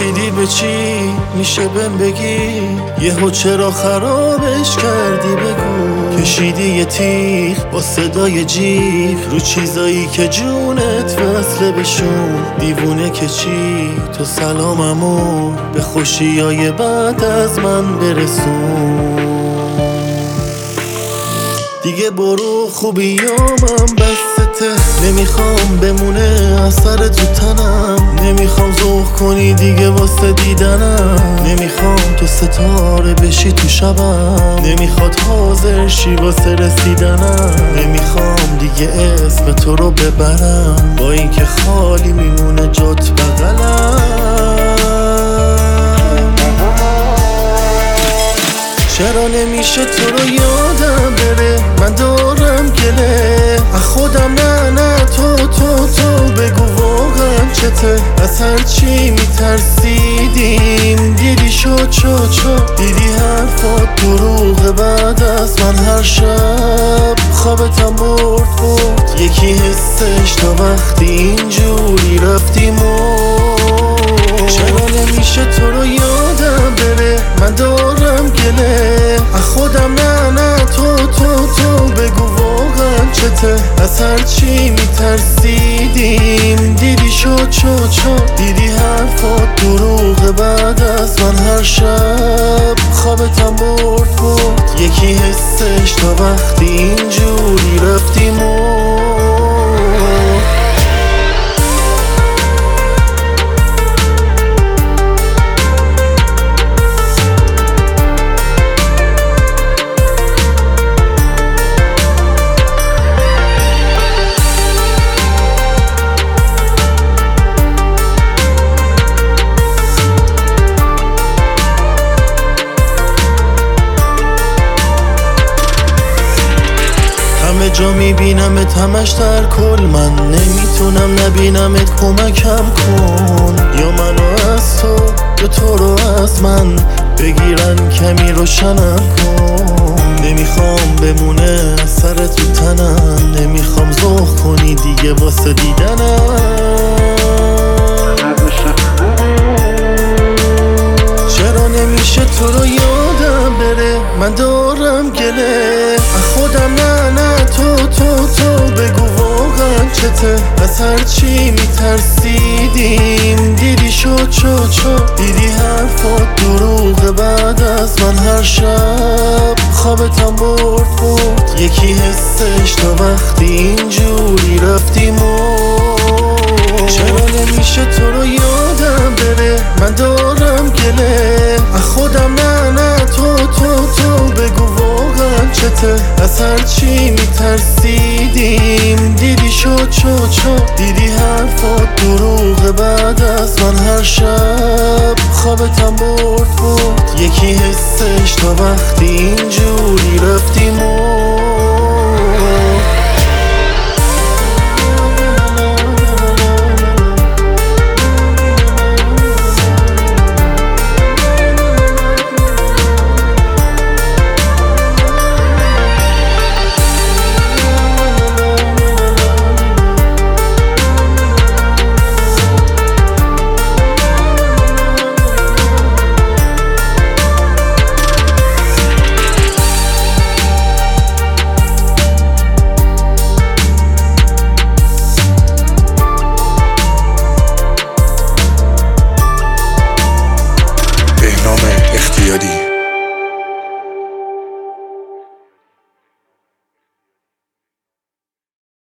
رسیدی به چی میشه بهم بگی؟ یهو چرا خرابش کردی بگو؟ کشیدی یه تیغ با صدای جیغ رو چیزایی که جونت وصله بشون. دیوونه که چی تو سلاممو به خوشیای بعد از من برسون. دیگه برو خوبیامم بسته، نمیخوام بمونه اثر تو تنم. نمیخوام ذوق کنی دیگه واسه دیدنم. نمیخوام تو ستاره بشی تو شبم. نمیخواد حاضر شی واسه رسیدنم. نمیخوام دیگه اسم تو رو ببرم با اینکه خالی میمونه جات بغلم. چرا نمیشه تو رو یادم بره؟ من دارم گله از خودم. نه تو بگو واقعا چته؟ از هرچی میترسیدیم دیدی شد دیدی حرفات دروغه. بعد از من هر شب خوابتم برد یکی حسش تا وقتی اینجوری رفتیم. چرا نمیشه تو رو یادم بره؟ من دارم گله از خودم. نه تو بگو واقعا چته؟ از هرچی میترسیدیم دیدی شد دیدی حرفات دروغه. بعد از من هر شب خوابتم برد یکی حسش تا وقتی اینجوری رفتیم. همه جا میبینمت همش در کل. من نمیتونم نبینمت کمکم کن. یا منو از تو یا تو رو از من بگیرن کمی روشنم کن. نمیخوام بمونه سر تو تنم. نمیخوام ذوق کنی دیگه واسه دیدنم. چرا نمیشه تو رو یادم بره؟ من دارم گله از خودم. نه تو بگو واقعا چته؟ از هرچی میترسیدیم دیدی شد دیدی حرفات دروغه. بعد از من هر شب خوابتم برد یکی حسش تا وقتی اینجوری رفتیم. چرا نمیشه تو رو یادم بره؟ من دارم گله از خودم. نه تو بگو واقعا چته؟ از هرچی میترسیدیم دیدی شد دیدی حرفات دروغه. بعد از من هر شب خوابتم برد یکی حسش تا وقتی اینجوری رفت.